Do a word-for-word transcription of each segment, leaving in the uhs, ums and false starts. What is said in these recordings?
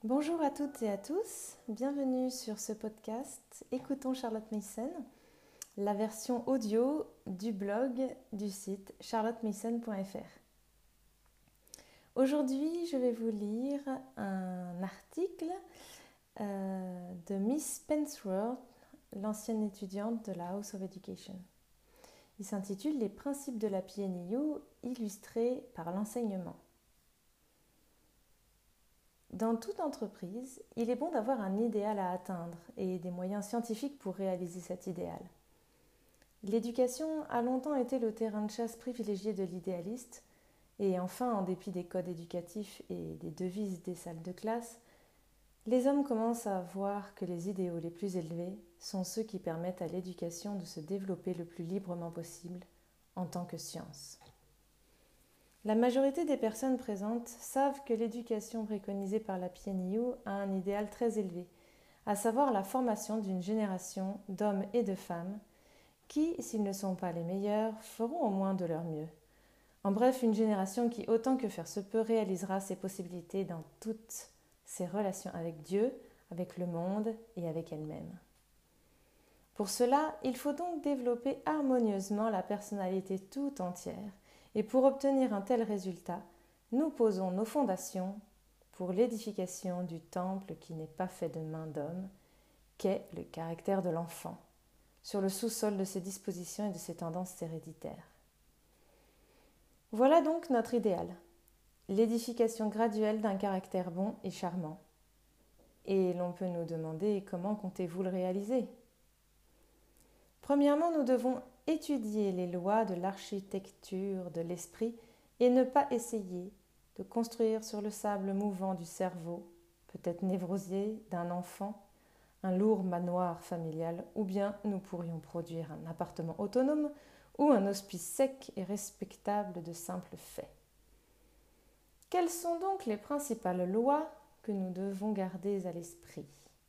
Bonjour à toutes et à tous, bienvenue sur ce podcast Écoutons Charlotte Mason, la version audio du blog du site charlotte mason point f r. Aujourd'hui, je vais vous lire un article euh, de Miss Pensworth, l'ancienne étudiante de la House of Education. Il s'intitule « Les principes de la P N I U illustrés par l'enseignement ». Dans toute entreprise, il est bon d'avoir un idéal à atteindre et des moyens scientifiques pour réaliser cet idéal. L'éducation a longtemps été le terrain de chasse privilégié de l'idéaliste, et enfin, en dépit des codes éducatifs et des devises des salles de classe, les hommes commencent à voir que les idéaux les plus élevés sont ceux qui permettent à l'éducation de se développer le plus librement possible en tant que science. La majorité des personnes présentes savent que l'éducation préconisée par la P N I U a un idéal très élevé, à savoir la formation d'une génération d'hommes et de femmes qui, s'ils ne sont pas les meilleurs, feront au moins de leur mieux. En bref, une génération qui, autant que faire se peut, réalisera ses possibilités dans toutes ses relations avec Dieu, avec le monde et avec elle-même. Pour cela, il faut donc développer harmonieusement la personnalité tout entière. Et pour obtenir un tel résultat, nous posons nos fondations pour l'édification du temple qui n'est pas fait de main d'homme, qu'est le caractère de l'enfant, sur le sous-sol de ses dispositions et de ses tendances héréditaires. Voilà donc notre idéal, l'édification graduelle d'un caractère bon et charmant. Et l'on peut nous demander comment comptez-vous le réaliser ? Premièrement, nous devons étudier les lois de l'architecture de l'esprit et ne pas essayer de construire sur le sable mouvant du cerveau, peut-être névrosé, d'un enfant, un lourd manoir familial, ou bien nous pourrions produire un appartement autonome ou un hospice sec et respectable de simples faits. Quelles sont donc les principales lois que nous devons garder à l'esprit ?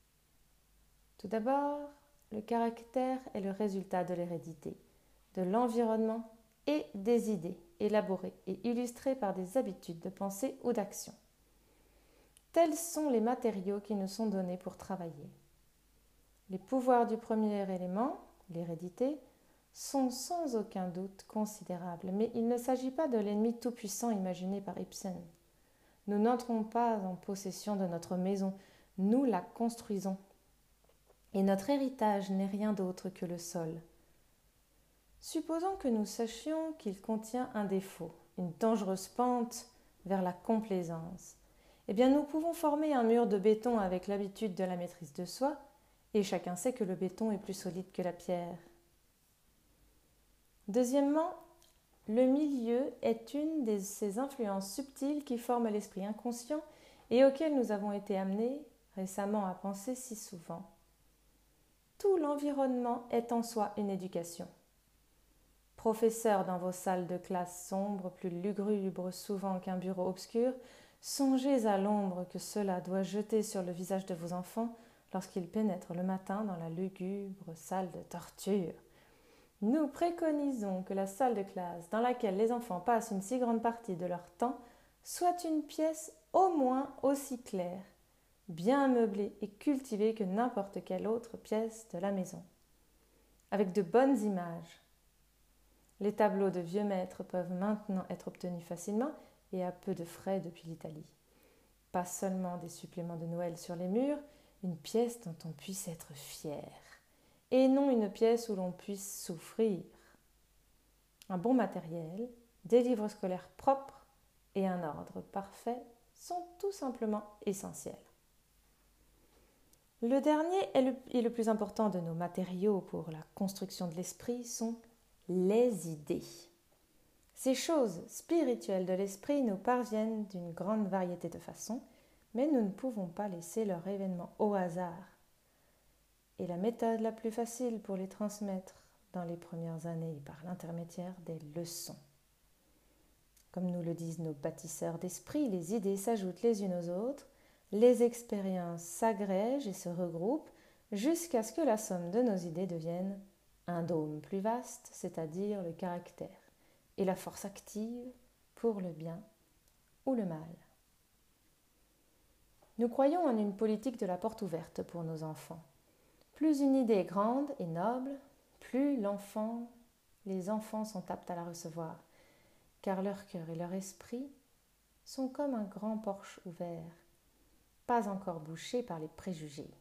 Tout d'abord, le caractère est le résultat de l'hérédité, de l'environnement et des idées élaborées et illustrées par des habitudes de pensée ou d'action. Tels sont les matériaux qui nous sont donnés pour travailler. Les pouvoirs du premier élément, l'hérédité, sont sans aucun doute considérables, mais il ne s'agit pas de l'ennemi tout-puissant imaginé par Ibsen. Nous n'entrons pas en possession de notre maison, nous la construisons. Et notre héritage n'est rien d'autre que le sol. Supposons que nous sachions qu'il contient un défaut, une dangereuse pente vers la complaisance. Eh bien, nous pouvons former un mur de béton avec l'habitude de la maîtrise de soi, et chacun sait que le béton est plus solide que la pierre. Deuxièmement, le milieu est une de ces influences subtiles qui forment l'esprit inconscient et auxquelles nous avons été amenés récemment à penser si souvent. Tout l'environnement est en soi une éducation. Professeurs dans vos salles de classe sombres, plus lugubres souvent qu'un bureau obscur, songez à l'ombre que cela doit jeter sur le visage de vos enfants lorsqu'ils pénètrent le matin dans la lugubre salle de torture. Nous préconisons que la salle de classe dans laquelle les enfants passent une si grande partie de leur temps soit une pièce au moins aussi claire, bien meublée et cultivée que n'importe quelle autre pièce de la maison, avec de bonnes images. Les tableaux de vieux maîtres peuvent maintenant être obtenus facilement et à peu de frais depuis l'Italie. Pas seulement des suppléments de Noël sur les murs, une pièce dont on puisse être fier, et non une pièce où l'on puisse souffrir. Un bon matériel, des livres scolaires propres et un ordre parfait sont tout simplement essentiels. Le dernier et le, et le plus important de nos matériaux pour la construction de l'esprit sont les idées. Ces choses spirituelles de l'esprit nous parviennent d'une grande variété de façons, mais nous ne pouvons pas laisser leur événement au hasard. Et la méthode la plus facile pour les transmettre dans les premières années est par l'intermédiaire des leçons. Comme nous le disent nos bâtisseurs d'esprit, les idées s'ajoutent les unes aux autres, les expériences s'agrègent et se regroupent jusqu'à ce que la somme de nos idées devienne un dôme plus vaste, c'est-à-dire le caractère, et la force active pour le bien ou le mal. Nous croyons en une politique de la porte ouverte pour nos enfants. Plus une idée est grande et noble, plus l'enfant, les enfants sont aptes à la recevoir, car leur cœur et leur esprit sont comme un grand porche ouvert, pas encore bouché par les préjugés.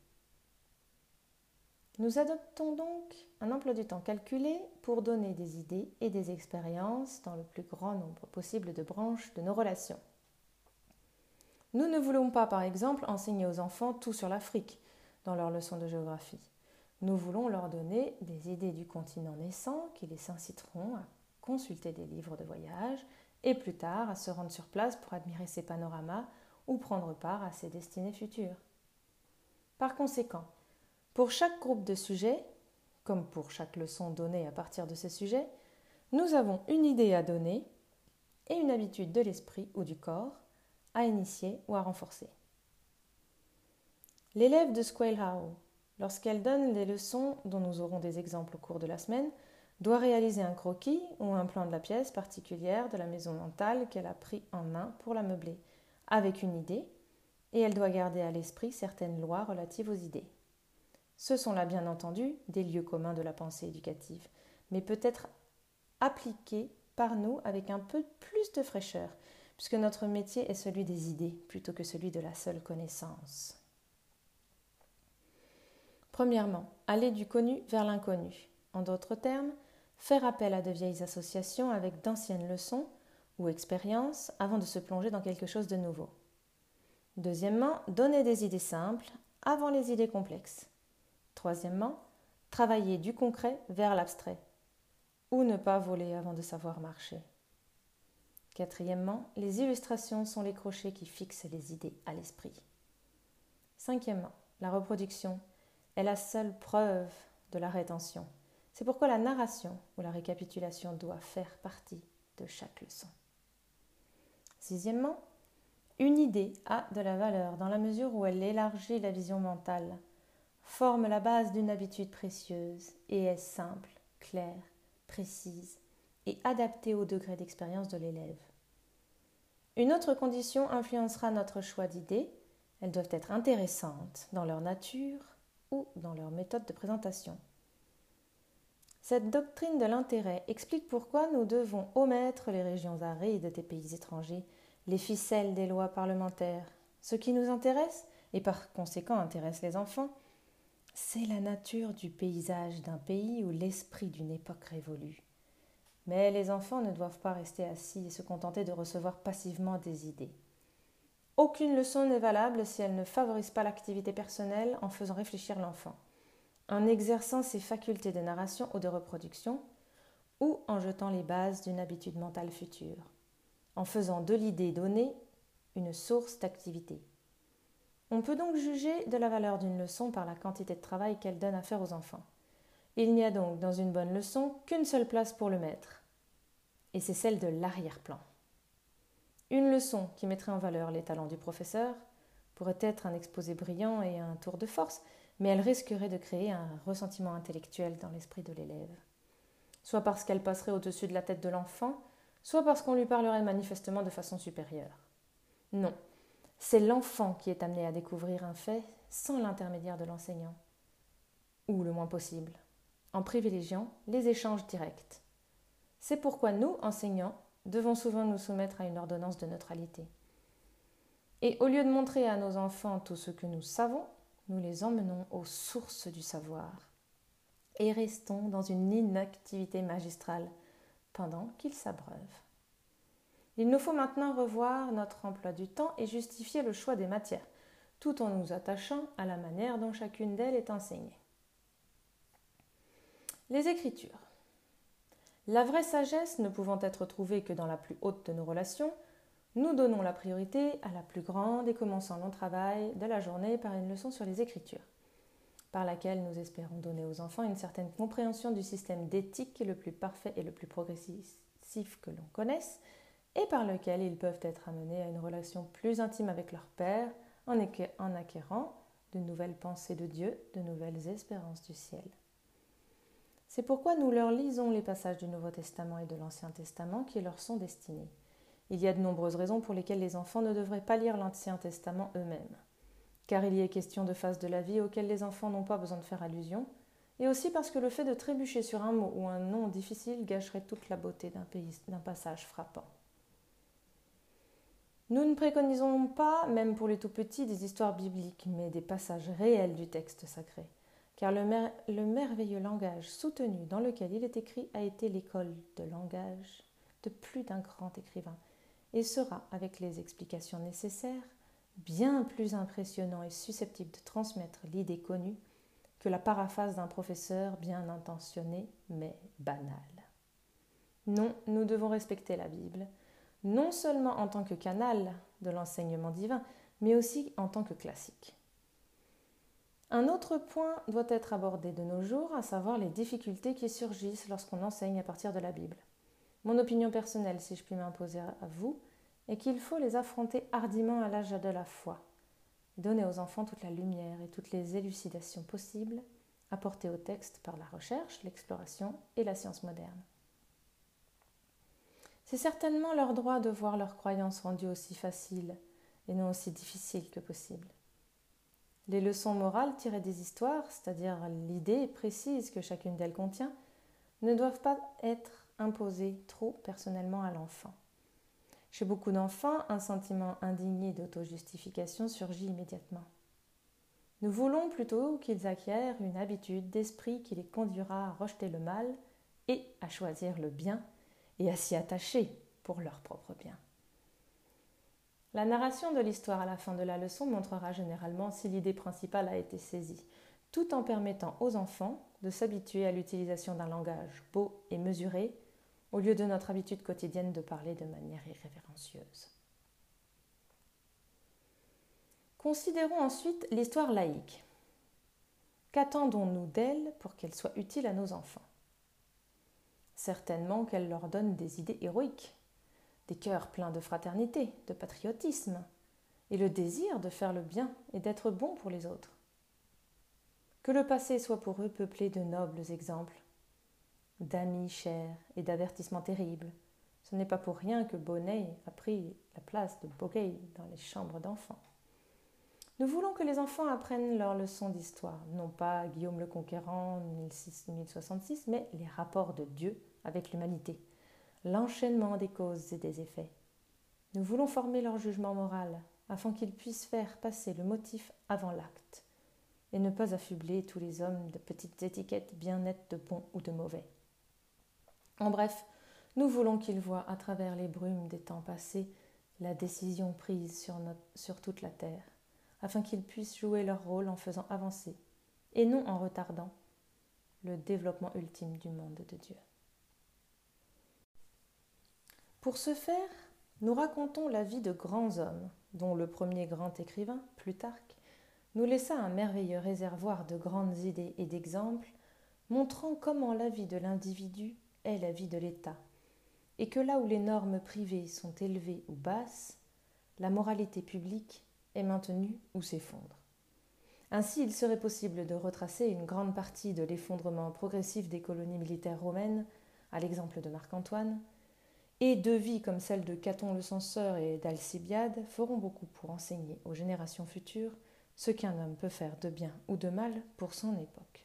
Nous adoptons donc un emploi du temps calculé pour donner des idées et des expériences dans le plus grand nombre possible de branches de nos relations. Nous ne voulons pas, par exemple, enseigner aux enfants tout sur l'Afrique dans leurs leçons de géographie. Nous voulons leur donner des idées du continent naissant qui les inciteront à consulter des livres de voyage et plus tard à se rendre sur place pour admirer ces panoramas ou prendre part à ses destinées futures. Par conséquent, pour chaque groupe de sujets, comme pour chaque leçon donnée à partir de ces sujets, nous avons une idée à donner et une habitude de l'esprit ou du corps à initier ou à renforcer. L'élève de Squale Howe, lorsqu'elle donne les leçons dont nous aurons des exemples au cours de la semaine, doit réaliser un croquis ou un plan de la pièce particulière de la maison mentale qu'elle a pris en main pour la meubler, avec une idée, et elle doit garder à l'esprit certaines lois relatives aux idées. Ce sont là bien entendu des lieux communs de la pensée éducative, mais peut-être appliqués par nous avec un peu plus de fraîcheur, puisque notre métier est celui des idées plutôt que celui de la seule connaissance. Premièrement, aller du connu vers l'inconnu. En d'autres termes, faire appel à de vieilles associations avec d'anciennes leçons ou expériences avant de se plonger dans quelque chose de nouveau. Deuxièmement, donner des idées simples avant les idées complexes. Troisièmement, travailler du concret vers l'abstrait, ou ne pas voler avant de savoir marcher. Quatrièmement, les illustrations sont les crochets qui fixent les idées à l'esprit. Cinquièmement, la reproduction est la seule preuve de la rétention. C'est pourquoi la narration ou la récapitulation doit faire partie de chaque leçon. Sixièmement, une idée a de la valeur dans la mesure où elle élargit la vision mentale, forme la base d'une habitude précieuse et est simple, claire, précise et adaptée au degré d'expérience de l'élève. Une autre condition influencera notre choix d'idées. Elles doivent être intéressantes dans leur nature ou dans leur méthode de présentation. Cette doctrine de l'intérêt explique pourquoi nous devons omettre les régions arides des pays étrangers, les ficelles des lois parlementaires. Ce qui nous intéresse, et par conséquent intéresse les enfants, c'est la nature du paysage d'un pays ou l'esprit d'une époque révolue. Mais les enfants ne doivent pas rester assis et se contenter de recevoir passivement des idées. Aucune leçon n'est valable si elle ne favorise pas l'activité personnelle en faisant réfléchir l'enfant, en exerçant ses facultés de narration ou de reproduction, ou en jetant les bases d'une habitude mentale future, en faisant de l'idée donnée une source d'activité. On peut donc juger de la valeur d'une leçon par la quantité de travail qu'elle donne à faire aux enfants. Il n'y a donc dans une bonne leçon qu'une seule place pour le maître, et c'est celle de l'arrière-plan. Une leçon qui mettrait en valeur les talents du professeur pourrait être un exposé brillant et un tour de force, mais elle risquerait de créer un ressentiment intellectuel dans l'esprit de l'élève. Soit parce qu'elle passerait au-dessus de la tête de l'enfant, soit parce qu'on lui parlerait manifestement de façon supérieure. Non, c'est l'enfant qui est amené à découvrir un fait sans l'intermédiaire de l'enseignant, ou le moins possible, en privilégiant les échanges directs. C'est pourquoi nous, enseignants, devons souvent nous soumettre à une ordonnance de neutralité. Et au lieu de montrer à nos enfants tout ce que nous savons, nous les emmenons aux sources du savoir et restons dans une inactivité magistrale pendant qu'ils s'abreuvent. Il nous faut maintenant revoir notre emploi du temps et justifier le choix des matières, tout en nous attachant à la manière dont chacune d'elles est enseignée. Les Écritures. La vraie sagesse ne pouvant être trouvée que dans la plus haute de nos relations, nous donnons la priorité à la plus grande et commençons long travail de la journée par une leçon sur les Écritures, par laquelle nous espérons donner aux enfants une certaine compréhension du système d'éthique le plus parfait et le plus progressif que l'on connaisse, et par lequel ils peuvent être amenés à une relation plus intime avec leur Père en acquérant de nouvelles pensées de Dieu, de nouvelles espérances du ciel. C'est pourquoi nous leur lisons les passages du Nouveau Testament et de l'Ancien Testament qui leur sont destinés. Il y a de nombreuses raisons pour lesquelles les enfants ne devraient pas lire l'Ancien Testament eux-mêmes. car il y est question de phases de la vie auxquelles les enfants n'ont pas besoin de faire allusion, et aussi parce que le fait de trébucher sur un mot ou un nom difficile gâcherait toute la beauté d'un, pays, d'un passage frappant. Nous ne préconisons pas, même pour les tout-petits, des histoires bibliques, mais des passages réels du texte sacré, car le, mer- le merveilleux langage soutenu dans lequel il est écrit a été l'école de langage de plus d'un grand écrivain, et sera, avec les explications nécessaires, bien plus impressionnant et susceptible de transmettre l'idée connue que la paraphrase d'un professeur bien intentionné mais banal. Non, nous devons respecter la Bible, non seulement en tant que canal de l'enseignement divin, mais aussi en tant que classique. Un autre point doit être abordé de nos jours, à savoir les difficultés qui surgissent lorsqu'on enseigne à partir de la Bible. Mon opinion personnelle, si je puis m'imposer à vous, est qu'il faut les affronter hardiment à l'âge de la foi, donner aux enfants toute la lumière et toutes les élucidations possibles, apportées au texte par la recherche, l'exploration et la science moderne. C'est certainement leur droit de voir leurs croyances rendues aussi faciles et non aussi difficiles que possible. Les leçons morales tirées des histoires, c'est-à-dire l'idée précise que chacune d'elles contient, ne doivent pas être imposées trop personnellement à l'enfant. Chez beaucoup d'enfants, un sentiment indigné d'auto-justification surgit immédiatement. Nous voulons plutôt qu'ils acquièrent une habitude d'esprit qui les conduira à rejeter le mal et à choisir le bien et à s'y attacher pour leur propre bien. La narration de l'histoire à la fin de la leçon montrera généralement si l'idée principale a été saisie, tout en permettant aux enfants de s'habituer à l'utilisation d'un langage beau et mesuré, au lieu de notre habitude quotidienne de parler de manière irrévérencieuse. Considérons ensuite l'histoire laïque. Qu'attendons-nous d'elle pour qu'elle soit utile à nos enfants ? Certainement qu'elle leur donne des idées héroïques, des cœurs pleins de fraternité, de patriotisme, et le désir de faire le bien et d'être bon pour les autres. Que le passé soit pour eux peuplé de nobles exemples, d'amis chers et d'avertissements terribles. Ce n'est pas pour rien que Bonnet a pris la place de Bogueil dans les chambres d'enfants. Nous voulons que les enfants apprennent leurs leçons d'histoire, non pas Guillaume le Conquérant mille soixante-six, mais les rapports de Dieu avec l'humanité, l'enchaînement des causes et des effets. Nous voulons former leur jugement moral, afin qu'ils puissent faire passer le motif avant l'acte, et ne pas affubler tous les hommes de petites étiquettes bien nettes de bon ou de mauvais. En bref, nous voulons qu'ils voient à travers les brumes des temps passés la décision prise sur, notre, sur toute la terre, afin qu'ils puissent jouer leur rôle en faisant avancer, et non en retardant, le développement ultime du monde de Dieu. Pour ce faire, nous racontons la vie de grands hommes, dont le premier grand écrivain, Plutarque, nous laissa un merveilleux réservoir de grandes idées et d'exemples, montrant comment la vie de l'individu est la vie de l'État, et que là où les normes privées sont élevées ou basses, la moralité publique est maintenue ou s'effondre. Ainsi, il serait possible de retracer une grande partie de l'effondrement progressif des colonies militaires romaines, à l'exemple de Marc-Antoine, et deux vies comme celle de Caton le censeur et d'Alcibiade feront beaucoup pour enseigner aux générations futures ce qu'un homme peut faire de bien ou de mal pour son époque.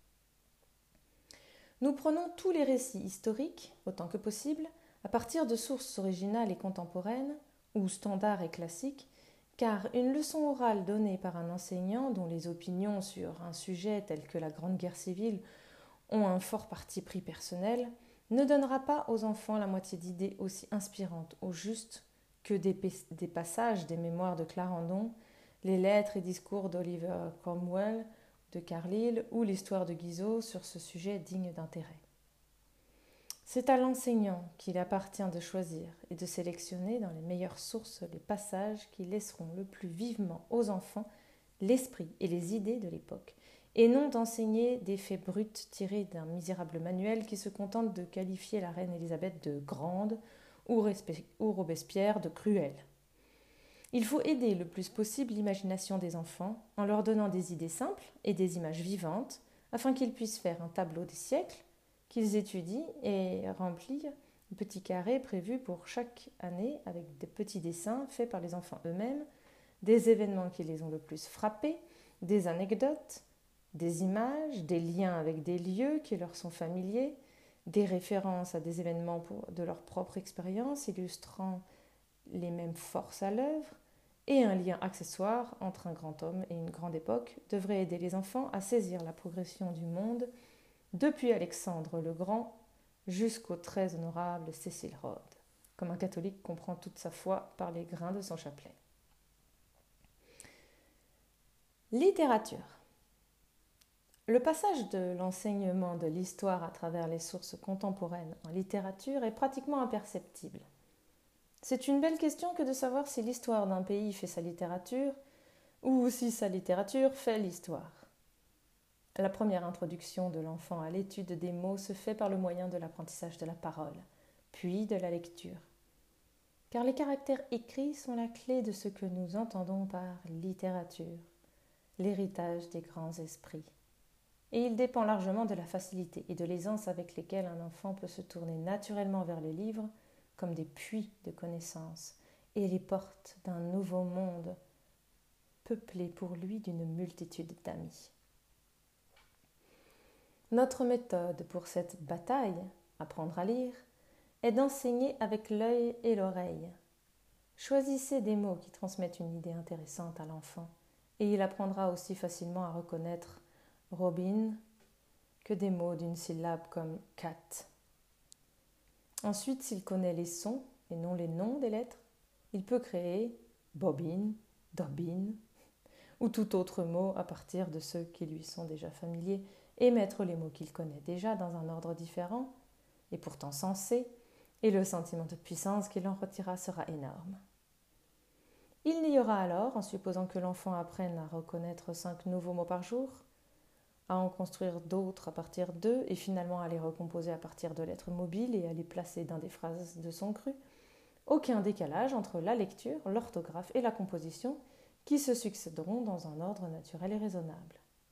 Nous prenons tous les récits historiques, autant que possible, à partir de sources originales et contemporaines, ou standards et classiques, car une leçon orale donnée par un enseignant dont les opinions sur un sujet tel que la Grande Guerre civile ont un fort parti pris personnel ne donnera pas aux enfants la moitié d'idées aussi inspirantes au juste que des, des passages des mémoires de Clarendon, les lettres et discours d'Oliver Cromwell, de Carlyle ou l'histoire de Guizot sur ce sujet digne d'intérêt. C'est à l'enseignant qu'il appartient de choisir et de sélectionner dans les meilleures sources les passages qui laisseront le plus vivement aux enfants l'esprit et les idées de l'époque, et non d'enseigner des faits bruts tirés d'un misérable manuel qui se contente de qualifier la reine Élisabeth de grande ou, ou Robespierre de cruel. Il faut aider le plus possible l'imagination des enfants en leur donnant des idées simples et des images vivantes afin qu'ils puissent faire un tableau des siècles, qu'ils étudient et remplir un petit carré prévu pour chaque année avec des petits dessins faits par les enfants eux-mêmes, des événements qui les ont le plus frappés, des anecdotes, des images, des liens avec des lieux qui leur sont familiers, des références à des événements pour, de leur propre expérience illustrant les mêmes forces à l'œuvre, et un lien accessoire entre un grand homme et une grande époque devrait aider les enfants à saisir la progression du monde depuis Alexandre le Grand jusqu'au très honorable Cécile Rhodes, comme un catholique comprend toute sa foi par les grains de son chapelet. Littérature. Le passage de l'enseignement de l'histoire à travers les sources contemporaines en littérature est pratiquement imperceptible. C'est une belle question que de savoir si l'histoire d'un pays fait sa littérature ou si sa littérature fait l'histoire. La première introduction de l'enfant à l'étude des mots se fait par le moyen de l'apprentissage de la parole, puis de la lecture. Car les caractères écrits sont la clé de ce que nous entendons par littérature, l'héritage des grands esprits. Et il dépend largement de la facilité et de l'aisance avec lesquelles un enfant peut se tourner naturellement vers les livres comme des puits de connaissances et les portes d'un nouveau monde peuplé pour lui d'une multitude d'amis. Notre méthode pour cette bataille, apprendre à lire, est d'enseigner avec l'œil et l'oreille. Choisissez des mots qui transmettent une idée intéressante à l'enfant et il apprendra aussi facilement à reconnaître Robin que des mots d'une syllabe comme cat. Ensuite, s'il connaît les sons et non les noms des lettres, il peut créer bobine, dobine ou tout autre mot à partir de ceux qui lui sont déjà familiers et mettre les mots qu'il connaît déjà dans un ordre différent et pourtant sensé, et le sentiment de puissance qu'il en retirera sera énorme. Il n'y aura alors, en supposant que l'enfant apprenne à reconnaître cinq nouveaux mots par jour, à en construire d'autres à partir d'eux et finalement à les recomposer à partir de lettres mobiles et à les placer dans des phrases de son cru, aucun décalage entre la lecture, l'orthographe et la composition qui se succéderont dans un ordre naturel et raisonnable.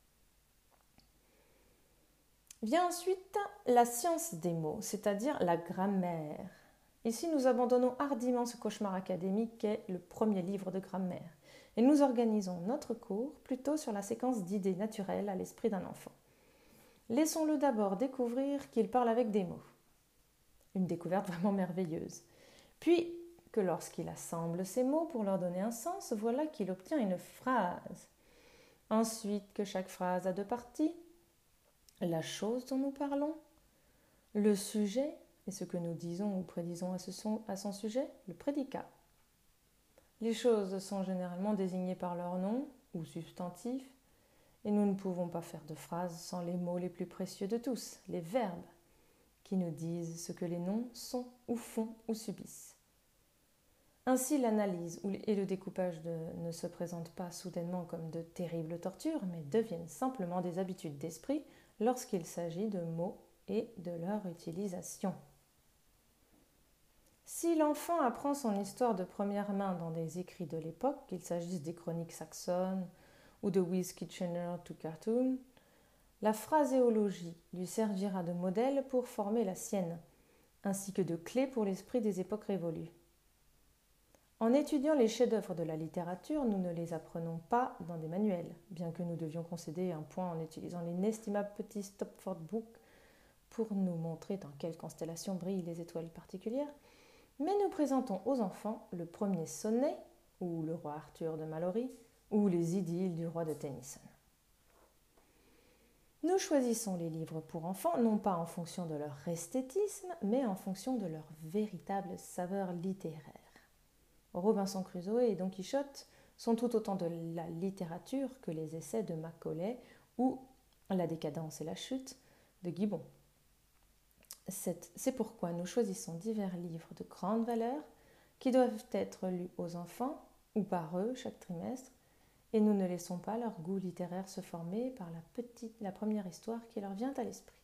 Vient ensuite la science des mots, c'est-à-dire la grammaire. Ici, nous abandonnons hardiment ce cauchemar académique qu'est le premier livre de grammaire et nous organisons notre cours plutôt sur la séquence d'idées naturelles à l'esprit d'un enfant. Laissons-le d'abord découvrir qu'il parle avec des mots. Une découverte vraiment merveilleuse. Puis que lorsqu'il assemble ces mots pour leur donner un sens, voilà qu'il obtient une phrase. Ensuite, que chaque phrase a deux parties. La chose dont nous parlons, le sujet et ce que nous disons ou prédisons à, ce son, à son sujet, le prédicat. Les choses sont généralement désignées par leur nom ou substantif et nous ne pouvons pas faire de phrase sans les mots les plus précieux de tous, les verbes, qui nous disent ce que les noms sont ou font ou subissent. Ainsi, l'analyse et le découpage de, ne se présentent pas soudainement comme de terribles tortures, mais deviennent simplement des habitudes d'esprit lorsqu'il s'agit de mots et de leur utilisation. Si l'enfant apprend son histoire de première main dans des écrits de l'époque, qu'il s'agisse des chroniques saxonnes ou de Wiz Kitchener to Cartoon, la phraséologie lui servira de modèle pour former la sienne, ainsi que de clé pour l'esprit des époques révolues. En étudiant les chefs-d'œuvre de la littérature, nous ne les apprenons pas dans des manuels, bien que nous devions concéder un point en utilisant l'inestimable petit Stopford Book pour nous montrer dans quelle constellation brillent les étoiles particulières, mais nous présentons aux enfants le premier sonnet, ou le roi Arthur de Malory, ou les idylles du roi de Tennyson. Nous choisissons les livres pour enfants, non pas en fonction de leur esthétisme, mais en fonction de leur véritable saveur littéraire. Robinson Crusoe et Don Quichotte sont tout autant de la littérature que les essais de Macaulay ou La décadence et la chute de Gibbon. C'est pourquoi nous choisissons divers livres de grande valeur qui doivent être lus aux enfants ou par eux chaque trimestre et nous ne laissons pas leur goût littéraire se former par la, petite, la première histoire qui leur vient à l'esprit.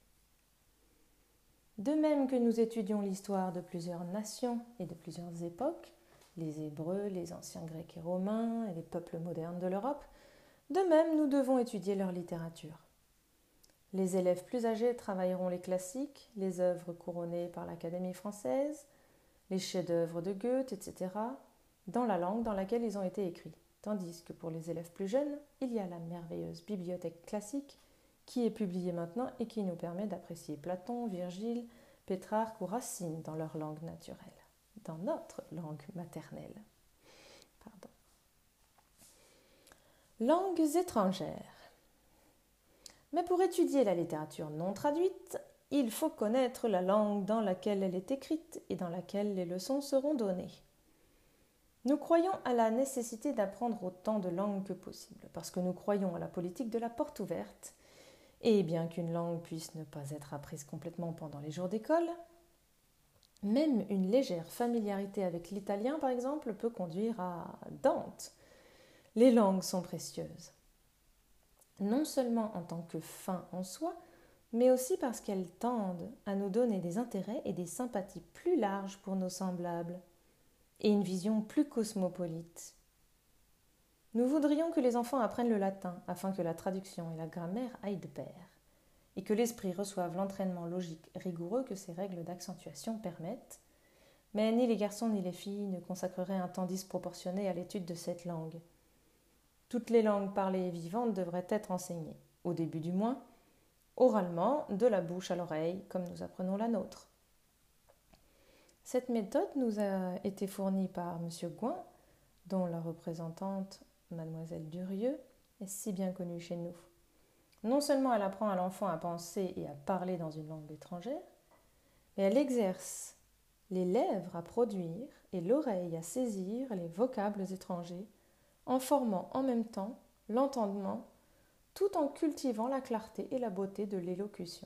De même que nous étudions l'histoire de plusieurs nations et de plusieurs époques, les Hébreux, les anciens Grecs et Romains et les peuples modernes de l'Europe, de même nous devons étudier leur littérature. Les élèves plus âgés travailleront les classiques, les œuvres couronnées par l'Académie française, les chefs-d'œuvre de Goethe, et cetera, dans la langue dans laquelle ils ont été écrits. Tandis que pour les élèves plus jeunes, il y a la merveilleuse bibliothèque classique qui est publiée maintenant et qui nous permet d'apprécier Platon, Virgile, Pétrarque ou Racine dans leur langue naturelle, dans notre langue maternelle. Pardon. Langues étrangères. Mais pour étudier la littérature non traduite, il faut connaître la langue dans laquelle elle est écrite et dans laquelle les leçons seront données. Nous croyons à la nécessité d'apprendre autant de langues que possible, parce que nous croyons à la politique de la porte ouverte. Et bien qu'une langue puisse ne pas être apprise complètement pendant les jours d'école, même une légère familiarité avec l'italien, par exemple, peut conduire à Dante. Les langues sont précieuses, non seulement en tant que fin en soi, mais aussi parce qu'elles tendent à nous donner des intérêts et des sympathies plus larges pour nos semblables, et une vision plus cosmopolite. Nous voudrions que les enfants apprennent le latin afin que la traduction et la grammaire aillent de pair, et que l'esprit reçoive l'entraînement logique rigoureux que ces règles d'accentuation permettent, mais ni les garçons ni les filles ne consacreraient un temps disproportionné à l'étude de cette langue. Toutes les langues parlées et vivantes devraient être enseignées, au début du moins, oralement, de la bouche à l'oreille, comme nous apprenons la nôtre. Cette méthode nous a été fournie par M. Gouin, dont la représentante, Mademoiselle Durieux, est si bien connue chez nous. Non seulement elle apprend à l'enfant à penser et à parler dans une langue étrangère, mais elle exerce les lèvres à produire et l'oreille à saisir les vocables étrangers, en formant en même temps l'entendement, tout en cultivant la clarté et la beauté de l'élocution.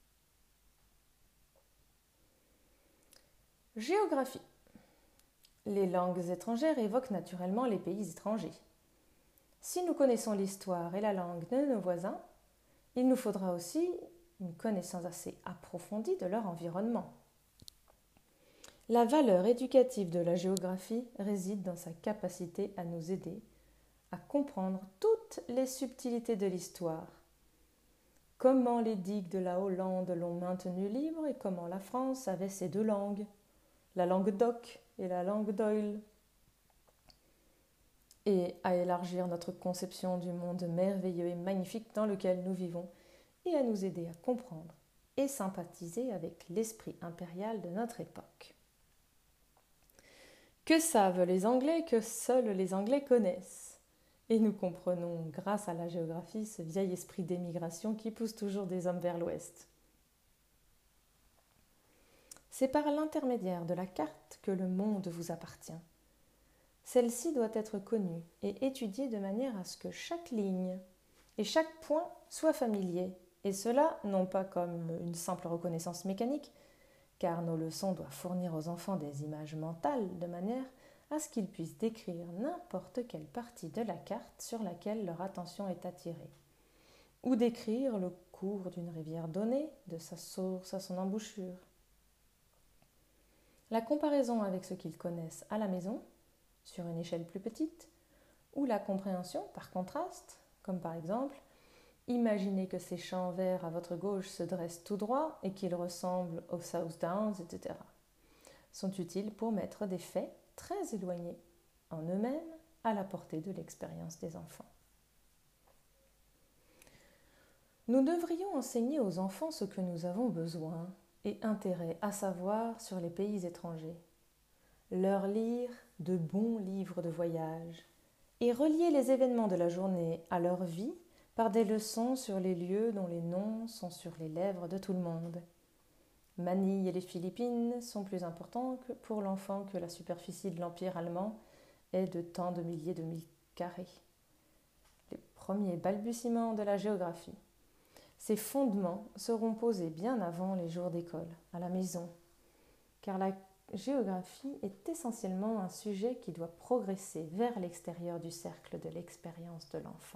Géographie. Les langues étrangères évoquent naturellement les pays étrangers. Si nous connaissons l'histoire et la langue de nos voisins, il nous faudra aussi une connaissance assez approfondie de leur environnement. La valeur éducative de la géographie réside dans sa capacité à nous aider à comprendre toutes les subtilités de l'histoire. Comment les digues de la Hollande l'ont maintenue libre et comment la France avait ses deux langues, la langue d'Oc et la langue d'Oil, et à élargir notre conception du monde merveilleux et magnifique dans lequel nous vivons, et à nous aider à comprendre et sympathiser avec l'esprit impérial de notre époque. Que savent les Anglais que seuls les Anglais connaissent? Et nous comprenons, grâce à la géographie, ce vieil esprit d'émigration qui pousse toujours des hommes vers l'ouest. C'est par l'intermédiaire de la carte que le monde vous appartient. Celle-ci doit être connue et étudiée de manière à ce que chaque ligne et chaque point soit familier, et cela non pas comme une simple reconnaissance mécanique, car nos leçons doivent fournir aux enfants des images mentales de manière à ce qu'ils puissent décrire n'importe quelle partie de la carte sur laquelle leur attention est attirée, ou décrire le cours d'une rivière donnée, de sa source à son embouchure. La comparaison avec ce qu'ils connaissent à la maison, sur une échelle plus petite, ou la compréhension par contraste, comme par exemple imaginez que ces champs verts à votre gauche se dressent tout droit et qu'ils ressemblent aux South Downs, et cetera, sont utiles pour mettre des faits très éloignés en eux-mêmes à la portée de l'expérience des enfants. Nous devrions enseigner aux enfants ce que nous avons besoin et intérêt à savoir sur les pays étrangers, leur lire de bons livres de voyage et relier les événements de la journée à leur vie par des leçons sur les lieux dont les noms sont sur les lèvres de tout le monde. Manille et les Philippines sont plus importants que pour l'enfant que la superficie de l'Empire allemand est de tant de milliers de milles carrés. Les premiers balbutiements de la géographie. Ces fondements seront posés bien avant les jours d'école, à la maison, car la géographie est essentiellement un sujet qui doit progresser vers l'extérieur du cercle de l'expérience de l'enfant.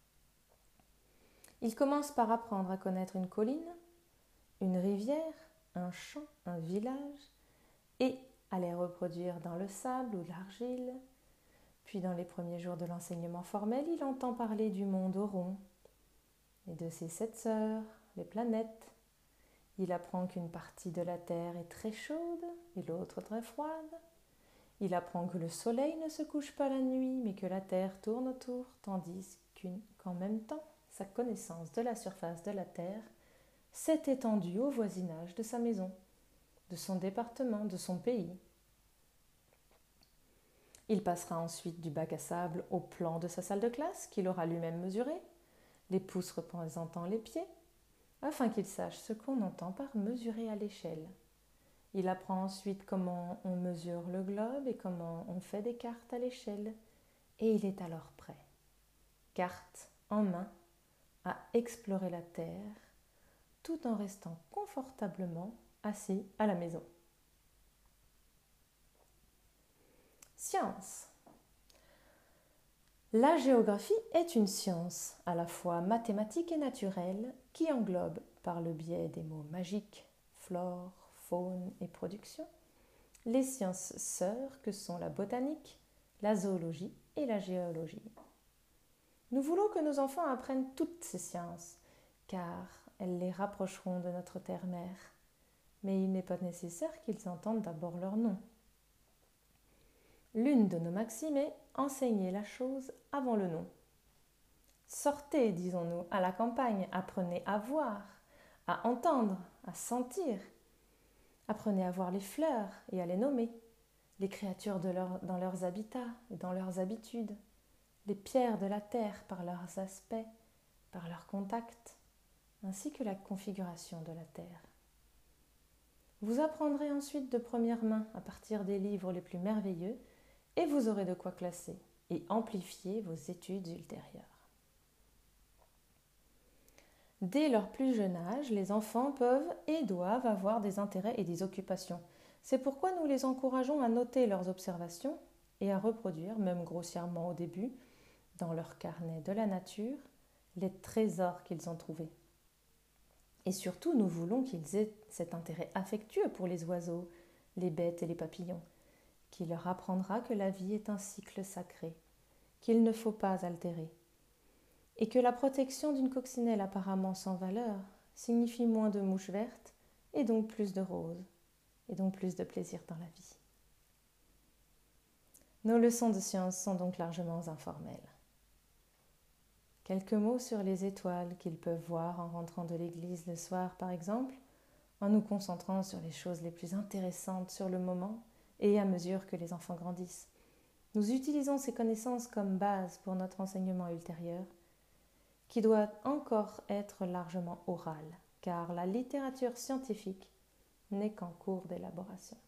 Il commence par apprendre à connaître une colline, une rivière, un champ, un village, et à les reproduire dans le sable ou l'argile. Puis dans les premiers jours de l'enseignement formel, il entend parler du monde rond et de ses sept sœurs, les planètes. Il apprend qu'une partie de la Terre est très chaude et l'autre très froide, Il apprend que le soleil ne se couche pas la nuit, mais que la Terre tourne autour, tandis qu'en même temps, sa connaissance de la surface de la Terre s'est étendue au voisinage de sa maison, de son département, de son pays. Il passera ensuite du bac à sable au plan de sa salle de classe, qu'il aura lui-même mesuré, les pouces représentant les pieds, afin qu'il sache ce qu'on entend par mesurer à l'échelle. Il apprend ensuite comment on mesure le globe et comment on fait des cartes à l'échelle. Et il est alors prêt, carte en main, à explorer la Terre, tout en restant confortablement assis à la maison. Science. La géographie est une science à la fois mathématique et naturelle qui englobe, par le biais des mots magiques, flore, faune et production, les sciences sœurs que sont la botanique, la zoologie et la géologie. Nous voulons que nos enfants apprennent toutes ces sciences, car elles les rapprocheront de notre terre-mère. Mais il n'est pas nécessaire qu'ils entendent d'abord leur nom. L'une de nos maximes est « enseigner la chose avant le nom ». Sortez, disons-nous, à la campagne, apprenez à voir, à entendre, à sentir. Apprenez à voir les fleurs et à les nommer, les créatures de leur, dans leurs habitats et dans leurs habitudes, les pierres de la terre par leurs aspects, par leur contact, ainsi que la configuration de la terre. Vous apprendrez ensuite de première main à partir des livres les plus merveilleux et vous aurez de quoi classer et amplifier vos études ultérieures. Dès leur plus jeune âge, les enfants peuvent et doivent avoir des intérêts et des occupations. C'est pourquoi nous les encourageons à noter leurs observations et à reproduire, même grossièrement au début, dans leur carnet de la nature, les trésors qu'ils ont trouvés. Et surtout, nous voulons qu'ils aient cet intérêt affectueux pour les oiseaux, les bêtes et les papillons, qui leur apprendra que la vie est un cycle sacré, qu'il ne faut pas altérer, et que la protection d'une coccinelle apparemment sans valeur signifie moins de mouches vertes et donc plus de roses, et donc plus de plaisir dans la vie. Nos leçons de science sont donc largement informelles. Quelques mots sur les étoiles qu'ils peuvent voir en rentrant de l'église le soir, par exemple, en nous concentrant sur les choses les plus intéressantes sur le moment et à mesure que les enfants grandissent. Nous utilisons ces connaissances comme base pour notre enseignement ultérieur, qui doit encore être largement oral, car la littérature scientifique n'est qu'en cours d'élaboration.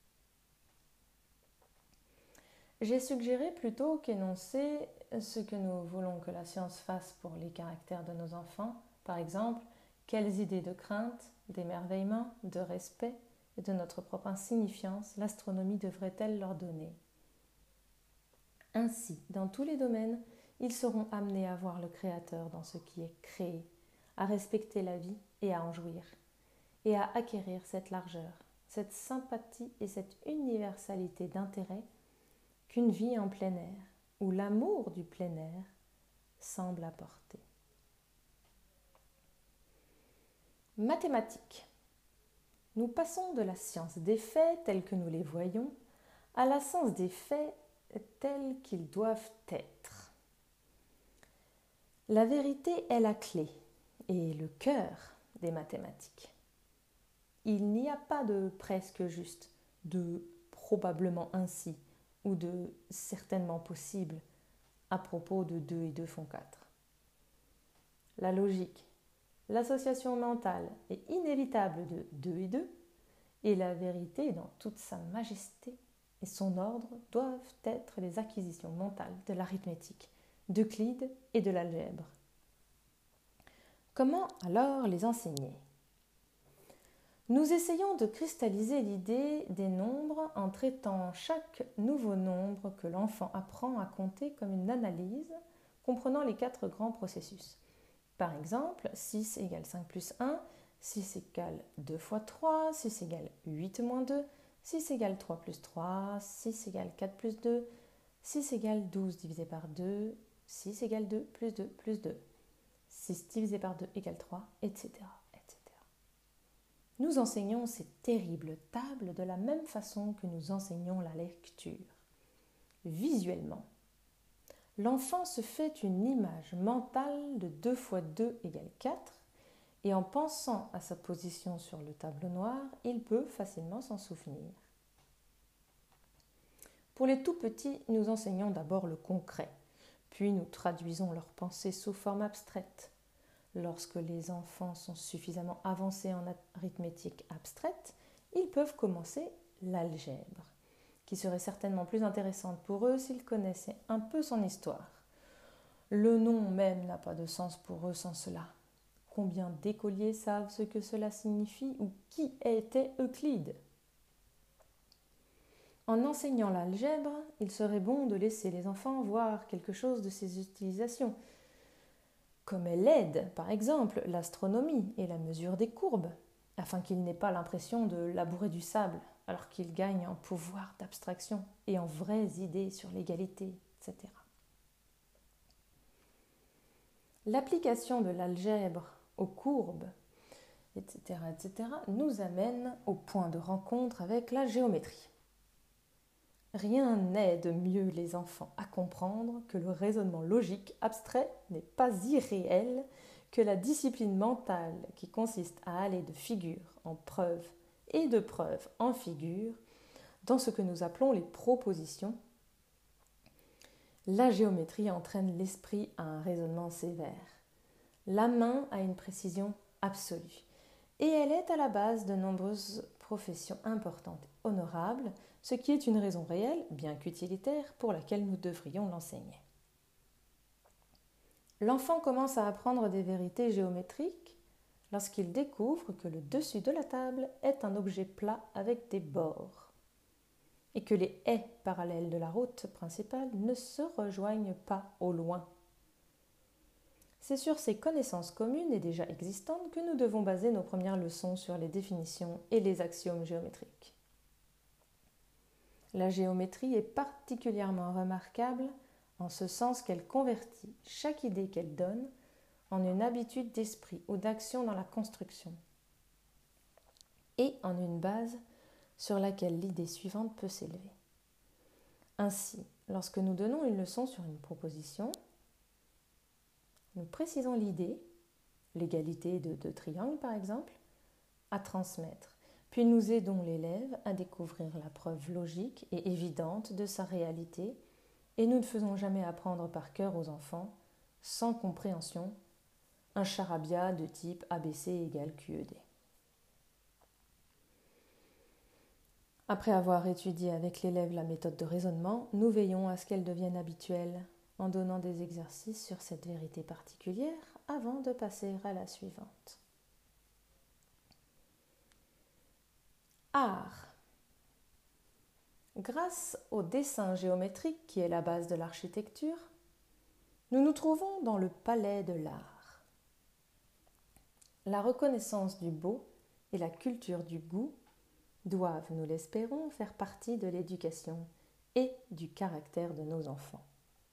J'ai suggéré plutôt qu'énoncer ce que nous voulons que la science fasse pour les caractères de nos enfants, par exemple, quelles idées de crainte, d'émerveillement, de respect et de notre propre insignifiance l'astronomie devrait-elle leur donner. Ainsi, dans tous les domaines, ils seront amenés à voir le Créateur dans ce qui est créé, à respecter la vie et à en jouir, et à acquérir cette largeur, cette sympathie et cette universalité d'intérêt qu'une vie en plein air, ou l'amour du plein air, semble apporter. Mathématiques. Nous passons de la science des faits tels que nous les voyons à la science des faits tels qu'ils doivent être. La vérité est la clé et le cœur des mathématiques. Il n'y a pas de presque juste, de probablement ainsi ou de certainement possible à propos de deux et deux font quatre. La logique, l'association mentale est inévitable de deux et deux, et la vérité dans toute sa majesté et son ordre doivent être les acquisitions mentales de l'arithmétique, d'Euclide et de l'algèbre. Comment alors les enseigner ? Nous essayons de cristalliser l'idée des nombres en traitant chaque nouveau nombre que l'enfant apprend à compter comme une analyse comprenant les quatre grands processus. Par exemple, six égale cinq plus un, six égale deux fois trois, six égale huit moins deux, six égale trois plus trois, six égale quatre plus deux, six égale douze divisé par deux, six égale deux plus deux plus deux, six divisé par deux égale trois, et cetera, et cetera. Nous enseignons ces terribles tables de la même façon que nous enseignons la lecture, visuellement. L'enfant se fait une image mentale de deux fois deux égale quatre et en pensant à sa position sur le tableau noir, il peut facilement s'en souvenir. Pour les tout petits, nous enseignons d'abord le concret, puis nous traduisons leurs pensées sous forme abstraite. Lorsque les enfants sont suffisamment avancés en arithmétique abstraite, ils peuvent commencer l'algèbre, qui serait certainement plus intéressante pour eux s'ils connaissaient un peu son histoire. Le nom même n'a pas de sens pour eux sans cela. Combien d'écoliers savent ce que cela signifie ou qui était Euclide ? En enseignant l'algèbre, il serait bon de laisser les enfants voir quelque chose de ses utilisations, comme elle aide, par exemple, l'astronomie et la mesure des courbes, afin qu'ils n'aient pas l'impression de labourer du sable, alors qu'ils gagnent en pouvoir d'abstraction et en vraies idées sur l'égalité, et cetera. L'application de l'algèbre aux courbes, et cetera, et cetera, nous amène au point de rencontre avec la géométrie. Rien n'aide mieux les enfants à comprendre que le raisonnement logique abstrait n'est pas irréel, que la discipline mentale qui consiste à aller de figure en preuve et de preuve en figure, dans ce que nous appelons les propositions, la géométrie entraîne l'esprit à un raisonnement sévère, la main à une précision absolue, et elle est à la base de nombreuses professions importantes et honorables, ce qui est une raison réelle, bien qu'utilitaire, pour laquelle nous devrions l'enseigner. L'enfant commence à apprendre des vérités géométriques lorsqu'il découvre que le dessus de la table est un objet plat avec des bords et que les haies parallèles de la route principale ne se rejoignent pas au loin. C'est sur ces connaissances communes et déjà existantes que nous devons baser nos premières leçons sur les définitions et les axiomes géométriques. La géométrie est particulièrement remarquable en ce sens qu'elle convertit chaque idée qu'elle donne en une habitude d'esprit ou d'action dans la construction et en une base sur laquelle l'idée suivante peut s'élever. Ainsi, lorsque nous donnons une leçon sur une proposition, nous précisons l'idée, l'égalité de deux triangles par exemple, à transmettre. Puis nous aidons l'élève à découvrir la preuve logique et évidente de sa réalité et nous ne faisons jamais apprendre par cœur aux enfants, sans compréhension, un charabia de type A B C égale Q E D. Après avoir étudié avec l'élève la méthode de raisonnement, nous veillons à ce qu'elle devienne habituelle en donnant des exercices sur cette vérité particulière avant de passer à la suivante. Art. Grâce au dessin géométrique qui est la base de l'architecture, nous nous trouvons dans le palais de l'art. La reconnaissance du beau et la culture du goût doivent, nous l'espérons, faire partie de l'éducation et du caractère de nos enfants.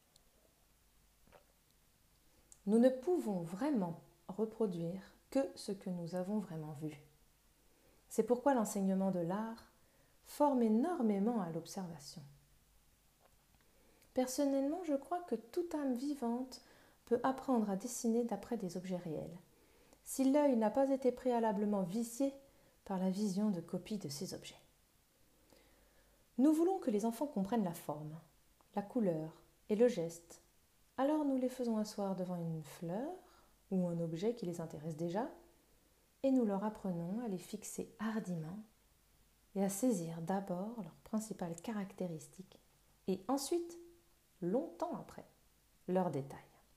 Nous ne pouvons vraiment reproduire que ce que nous avons vraiment vu. C'est pourquoi l'enseignement de l'art forme énormément à l'observation. Personnellement, je crois que toute âme vivante peut apprendre à dessiner d'après des objets réels, si l'œil n'a pas été préalablement vicié par la vision de copies de ces objets. Nous voulons que les enfants comprennent la forme, la couleur et le geste. Alors nous les faisons asseoir devant une fleur ou un objet qui les intéresse déjà, et nous leur apprenons à les fixer hardiment et à saisir d'abord leurs principales caractéristiques et ensuite, longtemps après, leurs détails.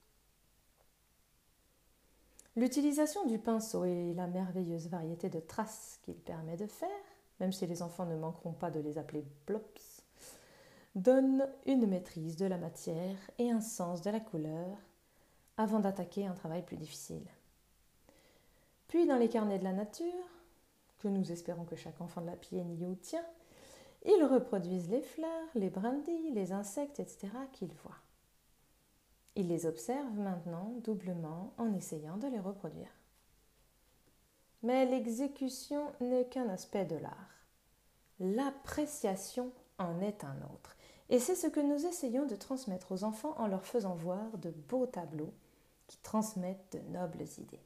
L'utilisation du pinceau et la merveilleuse variété de traces qu'il permet de faire, même si les enfants ne manqueront pas de les appeler blops, donne une maîtrise de la matière et un sens de la couleur avant d'attaquer un travail plus difficile. Puis dans les carnets de la nature, que nous espérons que chaque enfant de la P N I O tient, ils reproduisent les fleurs, les brindilles, les insectes, et cetera qu'ils voient. Ils les observent maintenant doublement en essayant de les reproduire. Mais l'exécution n'est qu'un aspect de l'art. L'appréciation en est un autre. Et c'est ce que nous essayons de transmettre aux enfants en leur faisant voir de beaux tableaux qui transmettent de nobles idées.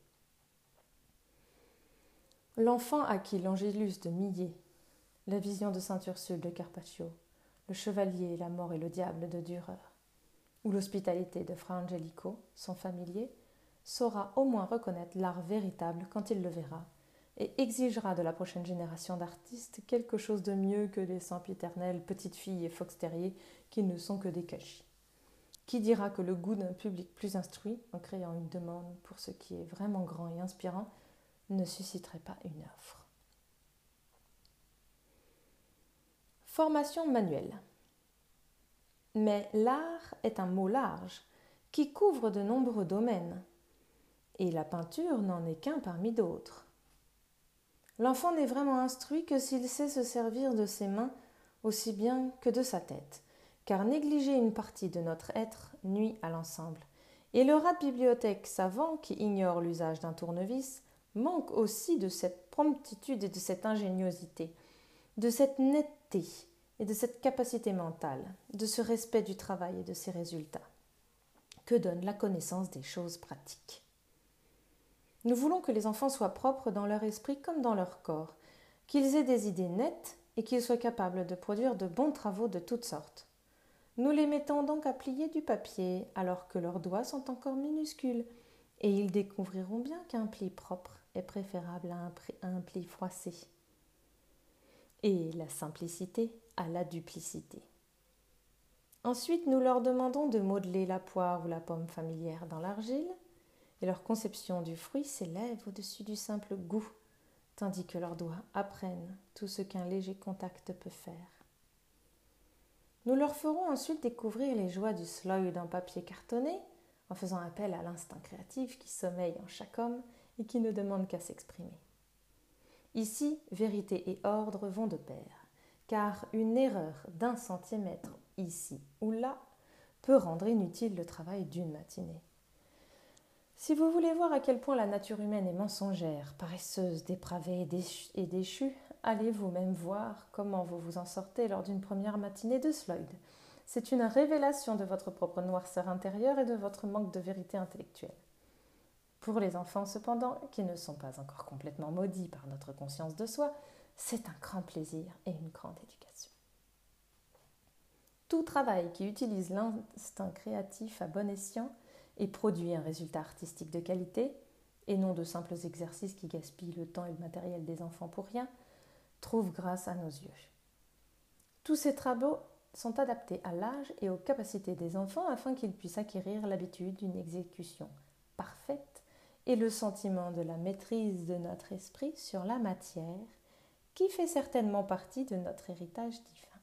L'enfant à qui l'Angélus de Millet, la vision de Saint-Ursule de Carpaccio, le chevalier, la mort et le diable de Dürer, ou l'hospitalité de Fra Angelico sont familiers, saura au moins reconnaître l'art véritable quand il le verra, et exigera de la prochaine génération d'artistes quelque chose de mieux que les sempiternelles petites filles et fox terriers qui ne sont que des cachis. Qui dira que le goût d'un public plus instruit, en créant une demande pour ce qui est vraiment grand et inspirant, ne susciterait pas une offre. Formation manuelle. Mais l'art est un mot large qui couvre de nombreux domaines, et la peinture n'en est qu'un parmi d'autres. L'enfant n'est vraiment instruit que s'il sait se servir de ses mains aussi bien que de sa tête, car négliger une partie de notre être nuit à l'ensemble. Et le rat de bibliothèque savant qui ignore l'usage d'un tournevis manque aussi de cette promptitude et de cette ingéniosité, de cette netteté et de cette capacité mentale, de ce respect du travail et de ses résultats, que donne la connaissance des choses pratiques. Nous voulons que les enfants soient propres dans leur esprit comme dans leur corps, qu'ils aient des idées nettes et qu'ils soient capables de produire de bons travaux de toutes sortes. Nous les mettons donc à plier du papier alors que leurs doigts sont encore minuscules, et ils découvriront bien qu'un pli propre est préférable à un, à un pli froissé. Et la simplicité à la duplicité. Ensuite, nous leur demandons de modeler la poire ou la pomme familière dans l'argile, et leur conception du fruit s'élève au-dessus du simple goût, tandis que leurs doigts apprennent tout ce qu'un léger contact peut faire. Nous leur ferons ensuite découvrir les joies du slöjd en papier cartonné, en faisant appel à l'instinct créatif qui sommeille en chaque homme et qui ne demande qu'à s'exprimer. Ici, vérité et ordre vont de pair, car une erreur d'un centimètre ici ou là peut rendre inutile le travail d'une matinée. Si vous voulez voir à quel point la nature humaine est mensongère, paresseuse, dépravée et déchue, allez vous-même voir comment vous vous en sortez lors d'une première matinée de slöjd. C'est une révélation de votre propre noirceur intérieure et de votre manque de vérité intellectuelle. Pour les enfants, cependant, qui ne sont pas encore complètement maudits par notre conscience de soi, c'est un grand plaisir et une grande éducation. Tout travail qui utilise l'instinct créatif à bon escient et produit un résultat artistique de qualité, et non de simples exercices qui gaspillent le temps et le matériel des enfants pour rien, trouve grâce à nos yeux. Tous ces travaux sont adaptés à l'âge et aux capacités des enfants afin qu'ils puissent acquérir l'habitude d'une exécution parfaite et le sentiment de la maîtrise de notre esprit sur la matière qui fait certainement partie de notre héritage divin.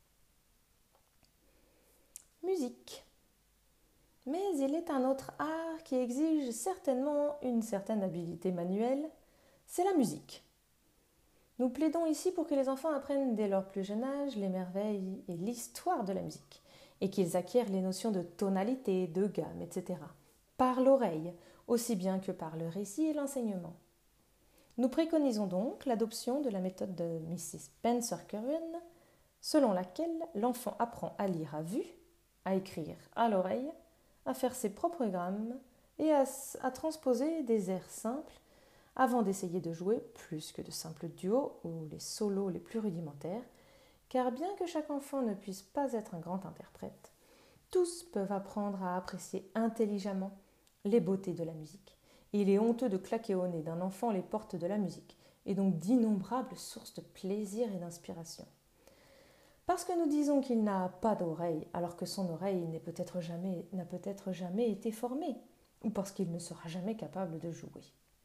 Musique. Mais il est un autre art qui exige certainement une certaine habileté manuelle, c'est la musique. Nous plaidons ici pour que les enfants apprennent dès leur plus jeune âge les merveilles et l'histoire de la musique, et qu'ils acquièrent les notions de tonalité, de gamme, et cetera, par l'oreille, aussi bien que par le récit et l'enseignement. Nous préconisons donc l'adoption de la méthode de missus Spencer Curwen, selon laquelle l'enfant apprend à lire à vue, à écrire à l'oreille, à faire ses propres grammes et à, à transposer des airs simples avant d'essayer de jouer plus que de simples duos ou les solos les plus rudimentaires, car bien que chaque enfant ne puisse pas être un grand interprète, tous peuvent apprendre à apprécier intelligemment les beautés de la musique. Et il est honteux de claquer au nez d'un enfant les portes de la musique, et donc d'innombrables sources de plaisir et d'inspiration. Parce que nous disons qu'il n'a pas d'oreille, alors que son oreille n'a peut-être jamais, n'a peut-être jamais été formée, ou parce qu'il ne sera jamais capable de jouer.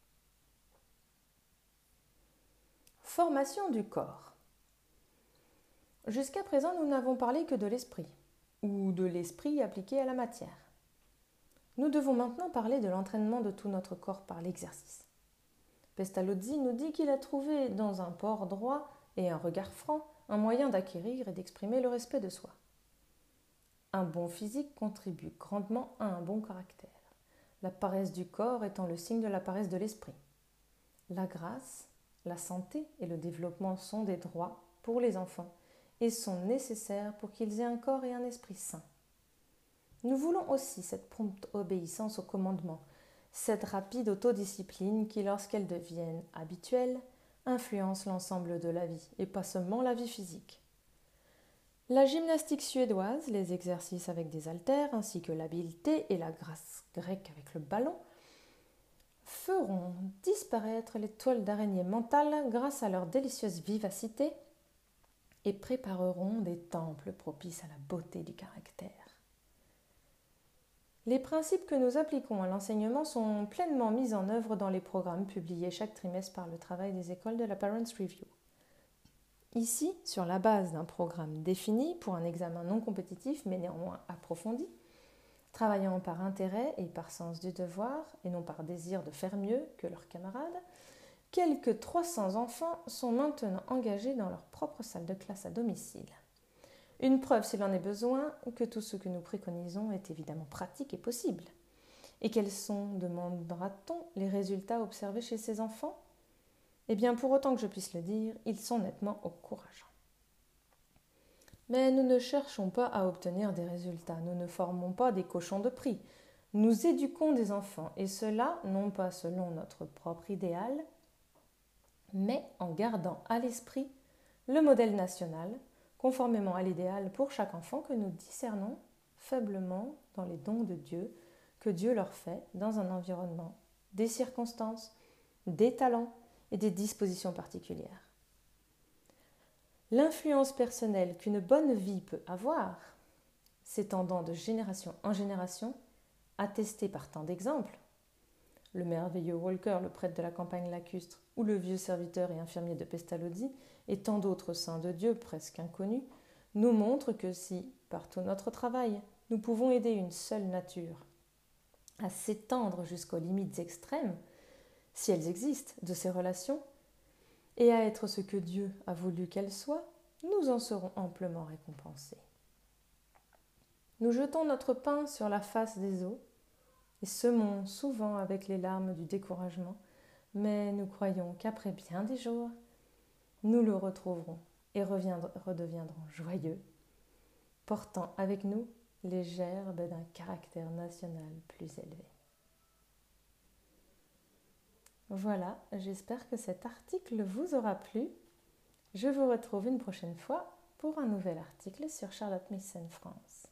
Formation du corps. Jusqu'à présent, nous n'avons parlé que de l'esprit, ou de l'esprit appliqué à la matière. Nous devons maintenant parler de l'entraînement de tout notre corps par l'exercice. Pestalozzi nous dit qu'il a trouvé dans un port droit et un regard franc un moyen d'acquérir et d'exprimer le respect de soi. Un bon physique contribue grandement à un bon caractère, la paresse du corps étant le signe de la paresse de l'esprit. La grâce, la santé et le développement sont des droits pour les enfants et sont nécessaires pour qu'ils aient un corps et un esprit sains. Nous voulons aussi cette prompte obéissance aux commandements, cette rapide autodiscipline qui, lorsqu'elles deviennent habituelles, influence l'ensemble de la vie et pas seulement la vie physique. La gymnastique suédoise, les exercices avec des haltères ainsi que l'habileté et la grâce grecque avec le ballon feront disparaître les toiles d'araignée mentales grâce à leur délicieuse vivacité et prépareront des temples propices à la beauté du caractère. Les principes que nous appliquons à l'enseignement sont pleinement mis en œuvre dans les programmes publiés chaque trimestre par le travail des écoles de la Parents Review. Ici, sur la base d'un programme défini pour un examen non compétitif mais néanmoins approfondi, travaillant par intérêt et par sens du devoir et non par désir de faire mieux que leurs camarades, quelques trois cents enfants sont maintenant engagés dans leur propre salle de classe à domicile. Une preuve, s'il en est besoin, que tout ce que nous préconisons est évidemment pratique et possible. Et quels sont, demandera-t-on, les résultats observés chez ces enfants ? Eh bien, pour autant que je puisse le dire, ils sont nettement encourageants. Mais nous ne cherchons pas à obtenir des résultats, nous ne formons pas des cochons de prix. Nous éduquons des enfants, et cela non pas selon notre propre idéal, mais en gardant à l'esprit le modèle national, conformément à l'idéal pour chaque enfant que nous discernons faiblement dans les dons de Dieu que Dieu leur fait dans un environnement, des circonstances, des talents et des dispositions particulières. L'influence personnelle qu'une bonne vie peut avoir, s'étendant de génération en génération, attestée par tant d'exemples, le merveilleux Walker, le prêtre de la campagne lacustre, ou le vieux serviteur et infirmier de Pestalozzi, et tant d'autres saints de Dieu presque inconnus, nous montrent que si, par tout notre travail, nous pouvons aider une seule nature à s'étendre jusqu'aux limites extrêmes, si elles existent, de ces relations, et à être ce que Dieu a voulu qu'elles soient, nous en serons amplement récompensés. Nous jetons notre pain sur la face des eaux et semons souvent avec les larmes du découragement, mais nous croyons qu'après bien des jours, nous le retrouverons et redeviendrons joyeux, portant avec nous les gerbes d'un caractère national plus élevé. Voilà, j'espère que cet article vous aura plu. Je vous retrouve une prochaine fois pour un nouvel article sur Charlotte Mason France.